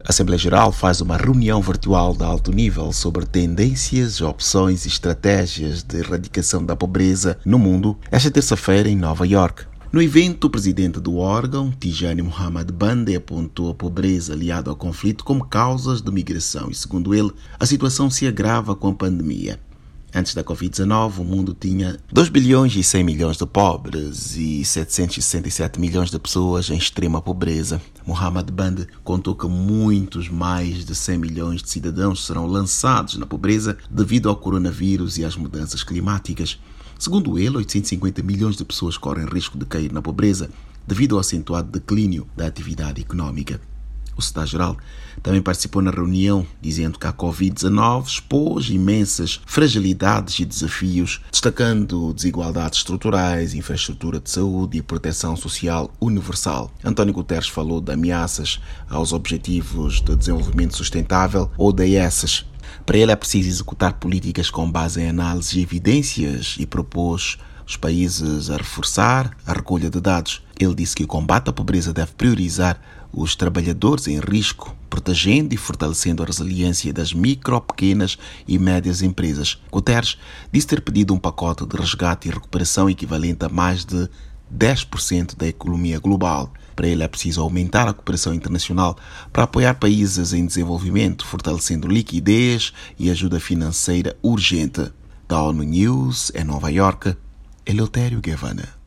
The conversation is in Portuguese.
A Assembleia Geral faz uma reunião virtual de alto nível sobre tendências, opções e estratégias de erradicação da pobreza no mundo esta terça-feira em Nova York. No evento, o presidente do órgão, Tijani Muhammad Bande, apontou a pobreza aliada ao conflito como causas de migração e, segundo ele, a situação se agrava com a pandemia. Antes da Covid-19, o mundo tinha 2 bilhões e 100 milhões de pobres e 767 milhões de pessoas em extrema pobreza. Muhammad Bande contou que muitos mais de 100 milhões de cidadãos serão lançados na pobreza devido ao coronavírus e às mudanças climáticas. Segundo ele, 850 milhões de pessoas correm risco de cair na pobreza devido ao acentuado declínio da atividade económica. O secretário-geral também participou na reunião, dizendo que a Covid-19 expôs imensas fragilidades e desafios, destacando desigualdades estruturais, infraestrutura de saúde e proteção social universal. António Guterres falou de ameaças aos Objetivos de Desenvolvimento Sustentável, ODS. Para ele é preciso executar políticas com base em análises e evidências e propôs os países a reforçar a recolha de dados. Ele disse que o combate à pobreza deve priorizar os trabalhadores em risco, protegendo e fortalecendo a resiliência das micro, pequenas e médias empresas. Guterres disse ter pedido um pacote de resgate e recuperação equivalente a mais de 10% da economia global. Para ele é preciso aumentar a cooperação internacional para apoiar países em desenvolvimento, fortalecendo liquidez e ajuda financeira urgente. Da ONU News, em Nova York, Eleutério Gavanna.